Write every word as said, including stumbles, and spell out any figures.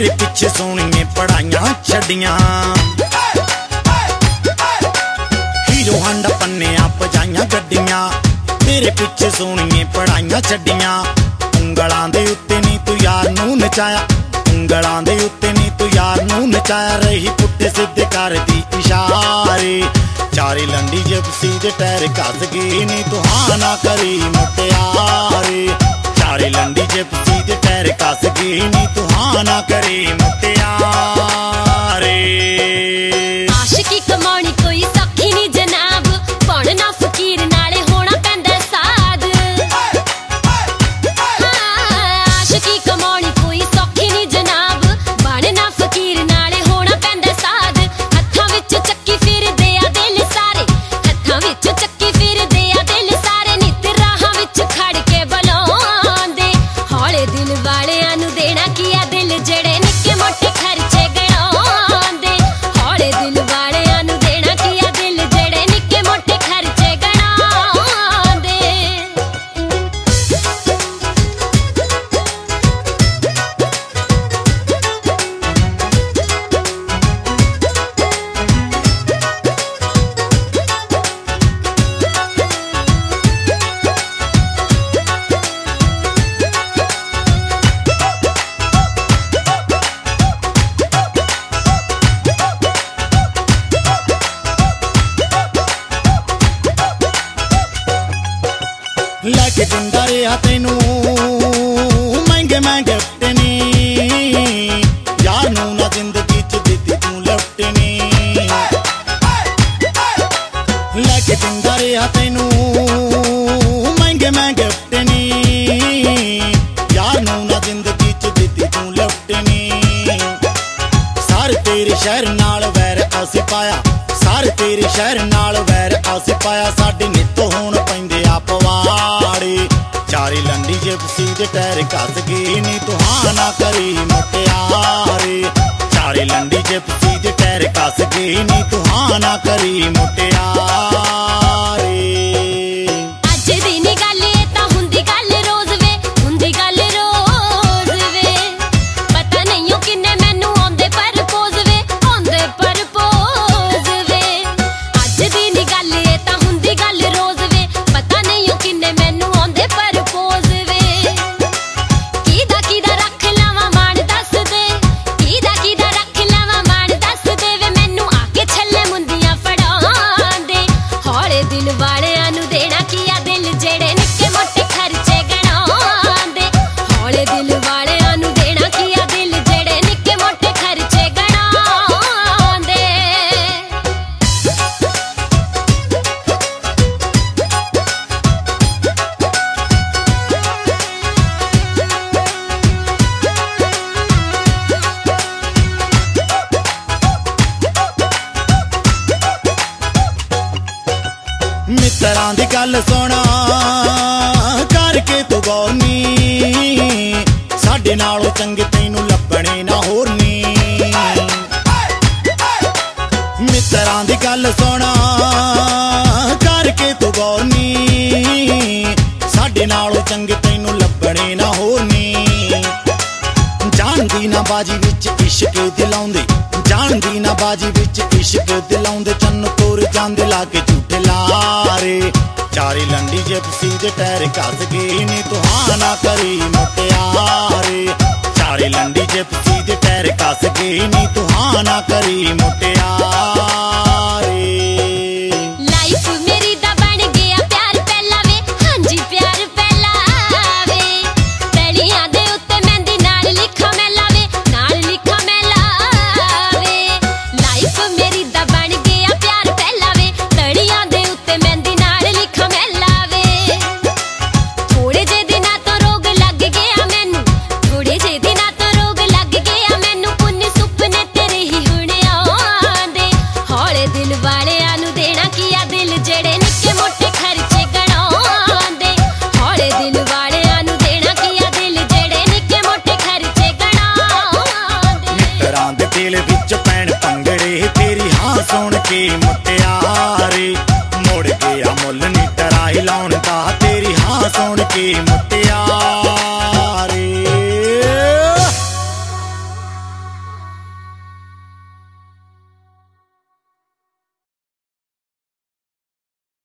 तेरे पिछे सोहणिए पढ़ाइयां छड्डियां हीरो हांडा पन्निया पजाइयां गड्डियां तेरे पिछे सोहणिए पढ़ाइयां छड्डियां ਉਂਗਲਾਂ ਦੇ ਉੱਤੇ ਨੀ तू यार नूं नचाया ਉਂਗਲਾਂ ਦੇ ਉੱਤੇ ਨੀ तू यार नूं नचाया रही पुट्ठे सिद्धे करदी इशारे चारी लंडी जिप्सी दे टैर घस गए नी तू हाँ ना करी मुटियारे चारी लंडी जिप्सी दे टैर घस गए नी तू हाँ ना करी मुटियारे आशिकी कमाउणी कोई सौखी नी जनाब बनना फकीर नाले होना पैंदा साध आशिकी कमाउणी कोई सौखी नी जनाब बनना फकीर नाले होना पैंदा साध हत्थां विच चक्की फिरदे आ दिल सारे हत्थां विच चक्की फिरदे आ दिल सारे नित राहां विच खड़ के बुलाउंदे हौले दिल वालियां नूं देना की आ दिल जेड़े निक्के मोटे खर्चे गणाउंदे हौले दिल वालियां नूं देना की आ दिल जेड़े निक्के मोटे खर्चे गणाउंदे लैके दिंदा रहा तेनू महंगे महंगे गिफ्ट नी यार नूं ना जिंदगी च दित्ती तू लिफ्ट नी लैके दिंदा रहा तेनू महंगे महंगे गिफ्ट नी यार नूं ना जिंदगी च दित्ती तू लिफ्ट नी सारे तेरे शहर नाल वैर असीं पाया सारे तेरे शहर नाल वैर असीं पाया साडे नित्तो होण पैंदे आ पवाड़े चारी लंडी जिप्सी दे टैर घस गए नी तू हाँ ना करी मुटियारे चारी लंडी जिप्सी दे टैर घस गए नी तू हाँ ना करी मुटियारे अज दी नी गल ए तां हुंदी गल रोज वे हुंदी गल रोज वे पता नहीं ओ किन्ने मैनू आंदे परपोज वे आंदे परपोज वे अज दी नी गल ए तां हुंदी गल रोज वे पता नहीं ओ किन्ने मैनू आंदे परपोज वे कीदा कीदा रख लावां मान दस दे कीदा कीदा रख लावां मान दस दे वे मैनू आके छल्ले मुंदियां फड़ांदे हौले दिल वालियां नूं देना की आ दिल जेड़े निक्के मोटे खर्चे गणाउंदे हौले दिल वालियां नूं देना की आ दिल जेड़े निक्के मोटे खर्चे गणाउंदे मित्रां दी गल सुना करके तू गौर नी साडे नालों चंगे तैनू लभणे ना होर नी मित्रां दी गल सुना करके तू गौर नी साडे नालों चंगे तैनू लभणे ना होर नी जानदी ना बाजी विच इश्क दिलाउंदे जानदी ना बाजी विच इश्क दिलाउंदे चन्न तोर जांदे लाके झूठे लारे चारी लंडी जिप्सी दे टैर घस गए नी तू हाँ ना करी मुटियारे चारी लंडी जिप्सी दे टैर घस गए नी तू हाँ ना करी मुटियारे लाइफ मेरी दा बन गया प्यार पहला वे हांजी प्यार पहला वे तड़ियां दे उत्ते मेहंदी नाल लिखा मैला वे नाल लिखा मैला वे लाइफ मेरी दा बन गया प्यार पहला वे तड़ियां दे उत्ते मेहंदी नाल लिखा मैला वे थोड़े जे दिनां तो रोग लग गया मैनू थोड़े जे दिनां तो रोग लग गया मैनू पुन्नी सुपने तेरे ही हुण आंदे हौले दिल वालियां नूं देना की आ दिल जेड़े निक्के मोटे खर्चे गणाउंदे हौले दिल वालियां नूं देना की आ दिल जेड़े निक्के मोटे खर्चे गणाउंदे मित्रां दे दिल विच पैण पंगड़े तेरी हाँ सुन के मुटियारे मुड़ गया मुल नी टराई लाउण दा तेरी हाँ सुन के मुटियारे